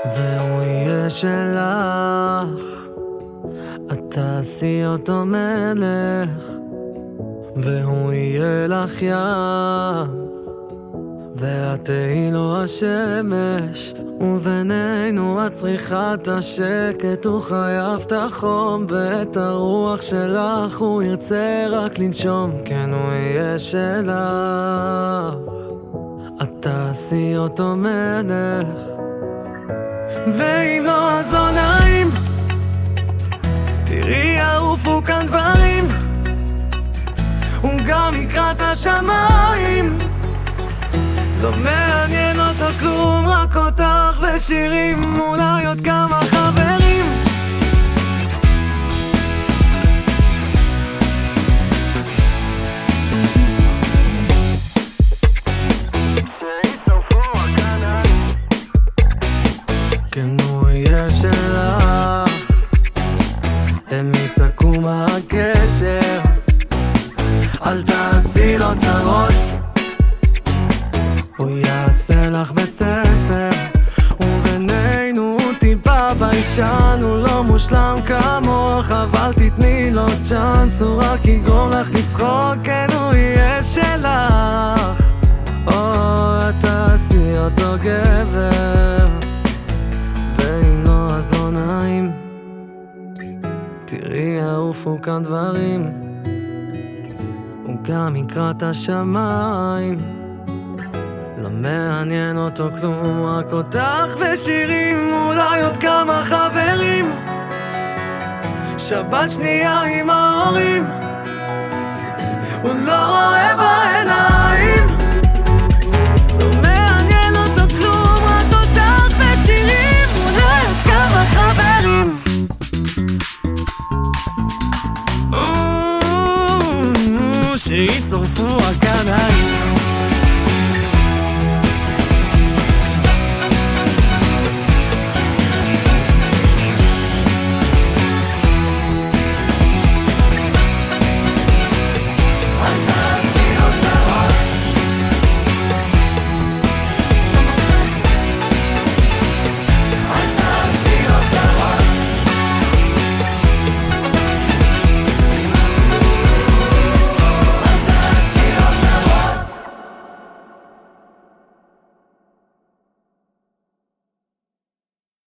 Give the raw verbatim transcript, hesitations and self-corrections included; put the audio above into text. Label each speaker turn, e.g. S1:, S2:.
S1: והוא יהיה שלך, את תעשי אותו מלך, והוא יהיה לך ים, ואת תהי לו השמש. ובינינו את צריכה את השקט, הוא חייב את החום ואת הרוח שלך, הוא ירצה רק לנשום. כן, הוא יהיה שלך, את תעשי אותו מלך, ואם לא אז לא נעים. תראי יעופו כאן דברים, הוא גם יקרא את השמיים, לא מעניין אותו כלום, רק אותך ושירים, אולי עוד כמה חברים. כן, הוא יהיה שלך, הם יצעקו מהקשר, אל תעשי לו צרות, הוא יעשה לך בית ספר. ובינינו טיפה ביישן, הוא לא מושלם כמוך, אבל תתני לו צ'אנס, הוא רק יגרום לך לצחוק. כן, הוא יהיה שלך, או את תעשי אותו גבר, ואם לא אז לא נעים. תראי יעופו כאן דברים, הוא גם יקרא את השמיים, לא מעניין אותו כלום, רק אותך ושירים, אולי עוד כמה חברים. שבת שנייה עם ההורים, הוא לא רואה בעיניים, לא מעניין אותו כלום, רק אותך ושירים, אולי עוד כמה חברים. שישרפו הקנאים.